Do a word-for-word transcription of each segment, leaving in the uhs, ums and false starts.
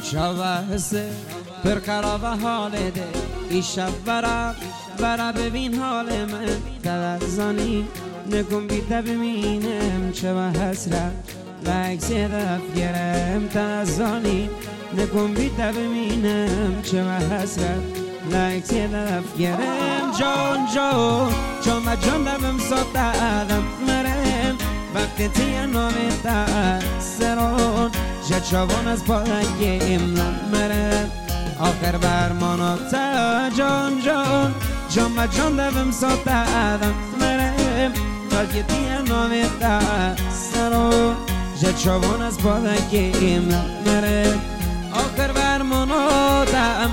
شوهسته پر خراب حال ده ای شب برا برا ببین حال من تلزانی نکن بیتا ببینم چه و حسرت لکس دف گرم تلزانی نکن بیتا ببینم چه و حسرت لکس دف گرم جان جان جان و جان دفم ساتدم مرم وقتی تیه نامیتا سرون جد شوان از پاکیم مرم آخر برماناتا جان جان جان و جان دفم ساتدم مرم وقتی تیه نامیتا سرون جد شوان از پاکیم مرم آخر برماناتا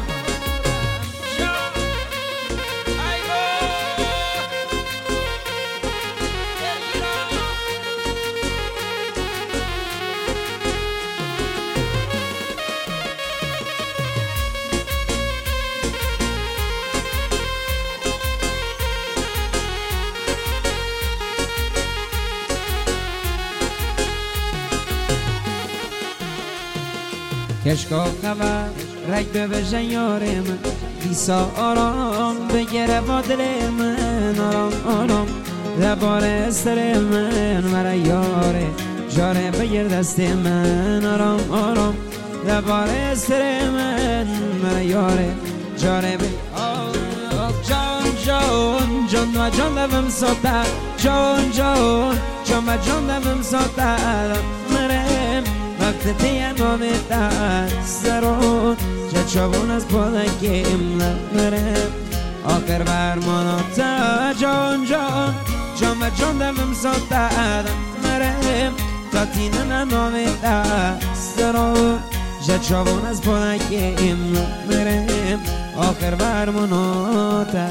کشکا خبر رک ببجن یار من دیسا آرام بگره با دل من آرام آرام لبار استر من مرا یاره جاره بگیر دست من آرام آرام لبار استر من مرا یاره جاره بگیر جان جان جان و جان دفم ساته جان جان جان و جان دفم ساته مرم وقت تیه نامیتا سرون جد شوان از پاکیم مرم آخر برماناتا جان جان جان و جان دفم ساتدم مرم تا تینه نامیتا سرون جد شوان از پاکیم مرم آخر برماناتا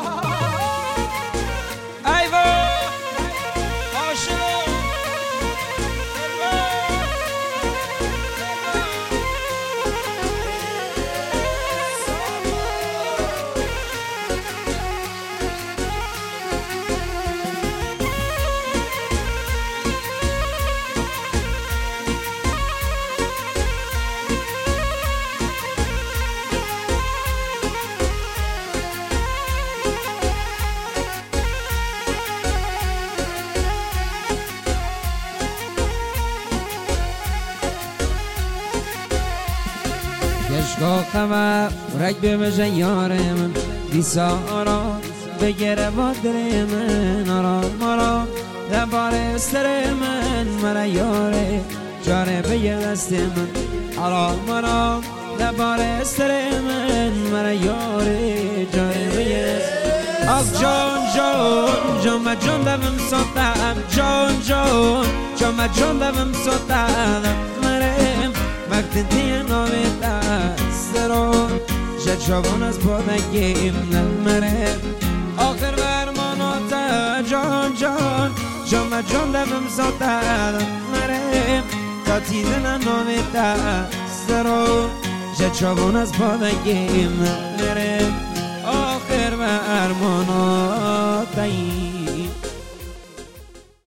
کشکا خبر رک ببجن یار من دیسا آرام بگره با دل من آرام آرام لبار استر من مرا یاره جاره بگیر دست من آرام آرام لبار استر من مرا یاره جاره بگیر دست آخ جان جان جان و جان دفم ساتدم جان جان جان و جان دفم ساتدم مرم وقتی تیه نامیتا سرون جد شوان از پاکیم مرم آخر برماناتا جان جان جان و جان دفم ساتدم مرم تا تیزه نامیتا سرون جد شوان از پاکیم مرم آخر برماناتا